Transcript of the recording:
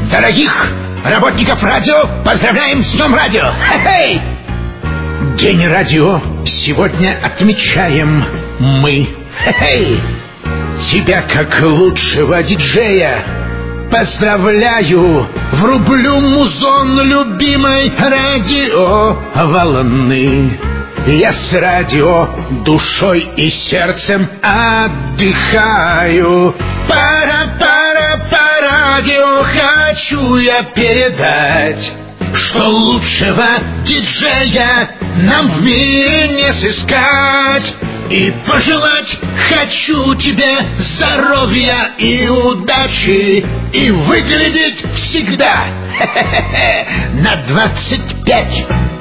Дорогих работников радио поздравляем с Днем Радио! Хе-хей! День радио сегодня отмечаем мы. Хе-хей! Тебя, как лучшего диджея, поздравляю! Врублю музон любимой радио волны. Я с радио душой и сердцем отдыхаю. Пара-пара по радио хочу я передать, что лучшего диджея нам в мире не сыскать. И пожелать хочу тебе здоровья и удачи, и выглядеть всегда на 25.